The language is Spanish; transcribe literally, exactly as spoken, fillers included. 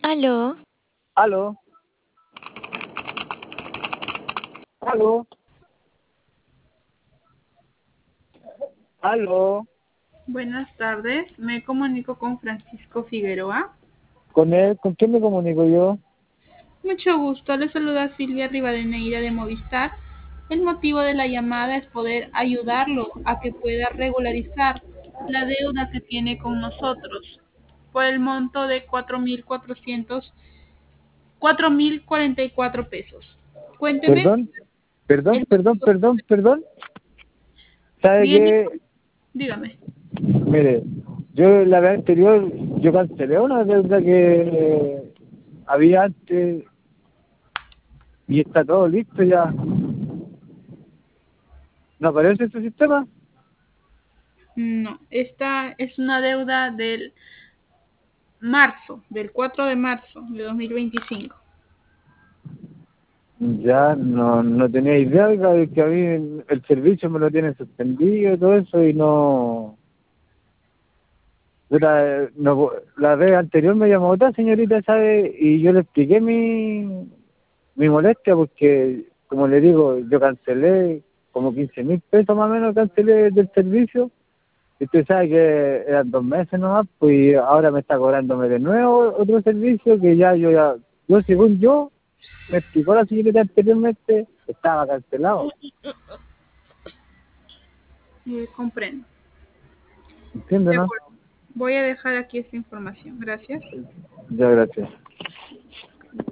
Aló, Aló, aló, aló, Buenas tardes, me comunico con Francisco Figueroa. con él, ¿con quién me comunico yo? Mucho gusto, le saluda Silvia Rivadeneira de Movistar. El motivo de la llamada es poder ayudarlo a que pueda regularizar la deuda que tiene con nosotros por el monto de cuatro mil cuatrocientos, cuatro mil cuarenta y cuatro pesos. Cuénteme Perdón, perdón, el perdón, motivo. perdón, perdón. ¿Sabe Viene, qué? dígame. Mire, yo la vez anterior, yo cancelé una deuda que eh, había antes y está todo listo ya. ¿No aparece ese sistema? No, esta es una deuda del marzo, del cuatro de marzo de dos mil veinticinco. Ya no, no tenía idea, oiga, de que a mí el, el servicio me lo tienen suspendido y todo eso y no... Puta, no, la vez anterior me llamó otra señorita, ¿sabe? Y yo le expliqué mi, mi molestia porque, como le digo, yo cancelé como quince mil pesos más o menos, cancelé del servicio. Y usted sabe que eran dos meses nomás, pues y ahora me está cobrándome de nuevo otro servicio que ya yo, ya, yo según yo, me explicó la señorita anteriormente, estaba cancelado. Eh, comprendo. ¿Entiende, De no? acuerdo. Voy a dejar aquí esta información. Gracias. Ya, gracias.